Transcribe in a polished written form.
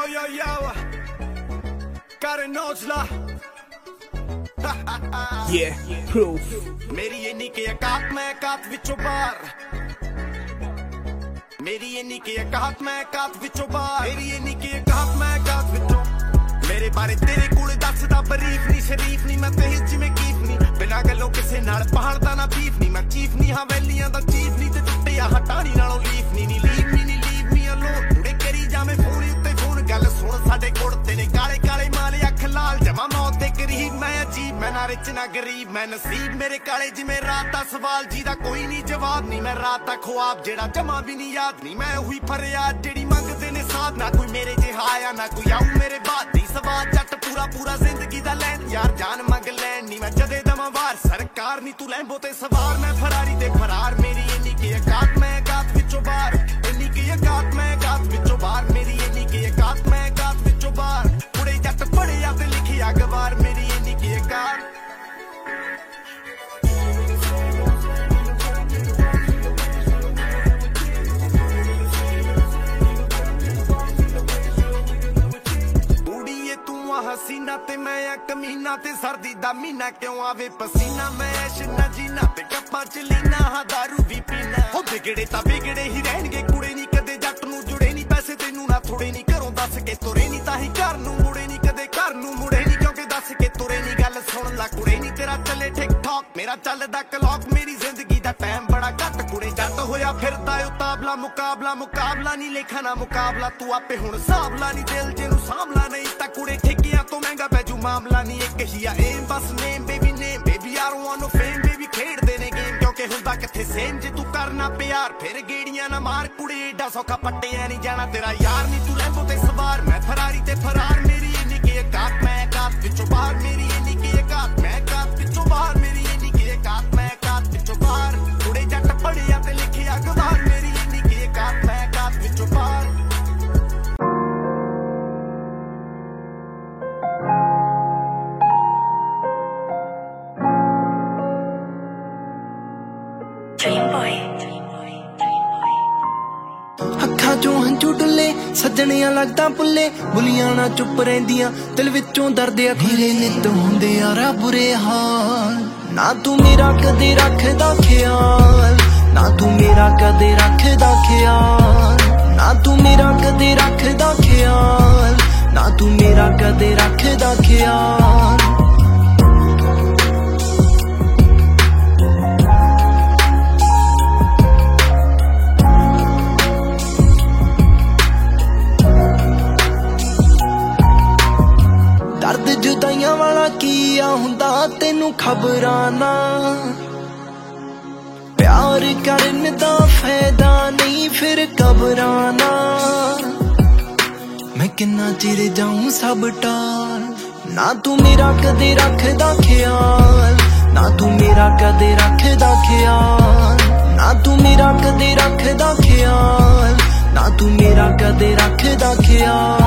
yo, Karen Ozla. Yeah, proof. मेरी ये नी के एकात मैं एकात विचों बार मेरी ये नी के एकात मैं एकात विचों बार मेरी ये नी के एकात मैं एकात विचों मेरे बारे तेरे कोल दसदा बरीफ नहीं शरीफ नहीं मैं तेज जिवें कीफ नहीं बिना गल्लों किसे नाल पहाड़दा ना बीफ नहीं मैं चीफ नहीं हाँ वैलियां दा चीफ नहीं ते टुੱਟਿਆ हटानी नालों लीफ नहीं लीव मी अलोन उड़े करी जावे फोन उत्ते फोन गल सुन साडे कुड़ते ने काले काले माले अख लाल जमा मौत दे करीब मैं अजीब मैं ना रिच ना गरीब मैं नसीब मेरे काले जिवें रात दा सवाल जीदा कोई नहीं जवाब नहीं मैं रात दा ख्वाब जेड़ा जमा भी नहीं याद नहीं मैं उही फरियाद जेड़ी मंगदे ने साथ ना कोई मेरे जिहा आया ना कोई आऊ मेरे बाद दी सवाल जट पूरा जिंदगी दा लैन यार जान मंग लैन नहीं मैं जदे दमा वार सरकार नहीं तू लैंबो ते सवार मैं फरारी ते फरार मेरी इन्नी की औकात मैं औकात विचों बाहर इन्नी की औकात मैं औकात विचों बाहर मेरी इन्नी की औकात मैं औकात विचों बाहर कुड़े जट पढ़िया ते लिखिया गवार मेरी इन्नी की औकात हसीना ते मैं कमीना ते सर्दी दा महीना क्यों आवे पसीना मैं ऐश ना जीना ते कप्पा च लीना हाँ दारू भी पीना हो बिगड़े ता बिगड़े ही रहणगे कुड़े नहीं कदे जट नूं जुड़े नहीं पैसे तेनू ना थोड़े नहीं घरों दस के तुरे नहीं ताही घर नूं मुड़े नहीं कदे घर नूं मुड़े नहीं क्योंकि दस के तुरे नहीं गल सुन ला कुड़े नहीं तेरा चले ठीक ठाक मेरा चलदा क्लॉक मेरी जिंदगी दा टाइम बड़ा घट कुड़े जट होया फिरदा उताबला मुकाबला नहीं लेखा ना मुकाबला तू आपे हुण साबला नहीं दिल जेनू सामला नहीं ता कुड़े ठेकियां तो महंगा पैजू मामला नहीं एक ही आ एम बस name baby I don't want no fame baby खेड देने गेम क्योंकि हुंदा किथे सेम जे तू करना प्यार फिर गेड़ियां ना मार कुड़े एडा सौखा पट्टियां नहीं जाना तेरा यार नहीं तू लैंबो ते सवार मैं फरारी ते फरार मेरी इन्नी की औकात मैं औकात विचों बाहर मेरी इन्नी की औकात मैं औकात विचों बाहर मेरी इन्नी की औकात मैं औकात विचों बाहर कुड़े जट पढ़िया ते लिखिया गवार मेरी इन्नी की औकात मैं औकात विचों बाहर ਅੱਖਾਂ ਚੋਂ ਹੰਝੂ ਡੁੱਲੇ ਸੱਜਣੀਆਂ ਲੱਗਦਾ ਭੁੱਲੇ ਬੁਲੀਆਂ ਨਾ ਚੁੱਪ ਰਹਿੰਦੀਆਂ ਦਿਲ ਵਿੱਚੋਂ ਦਰਦ ਅਖੀਰੇ ਨਿੱਤ ਹੁੰਦੇ ਯਾਰਾ ਬੁਰੇ ਹਾਲ ਨਾ ਤੂੰ ਮੇਰਾ ਕਦੇ ਰੱਖਦਾ ਖਿਆਲ ਨਾ ਤੂੰ ਮੇਰਾ ਕਦੇ ਰੱਖਦਾ ਖਿਆਲ ਨਾ ਤੂੰ ਮੇਰਾ ਕਦੇ ਰੱਖਦਾ ਖਿਆਲ ਨਾ ਤੂੰ ਮੇਰਾ ਕਦੇ ਰੱਖਦਾ ਖਿਆਲ ਦਰਦ ਜੁਦਾਈਆਂ ਵਾਲਾ ਕੀ ਆ ਹੁੰਦਾ ਤੈਨੂੰ ਖਬਰਾਂ ਨਾ ਪਿਆਰ ਕਰਨ ਦਾ ਫਾਇਦਾ ਨਹੀਂ ਫਿਰ ਕਬਰਾਂ ਨਾ ਮੈਂ ਕਿੰਨਾ ਚਿਰ ਜਾਊਂ ਸਭ ਟਾਲ ਨਾ ਤੂੰ ਮੇਰਾ ਕਦੇ ਰੱਖਦਾ ਖਿਆਲ ਨਾ ਤੂੰ ਮੇਰਾ ਕਦੇ ਰੱਖਦਾ ਖਿਆਲ ਨਾ ਤੂੰ ਮੇਰਾ ਕਦੇ ਰੱਖਦਾ ਖਿਆਲ ਨਾ ਤੂੰ ਮੇਰਾ ਕਦੇ ਰੱਖਦਾ ਖਿਆਲ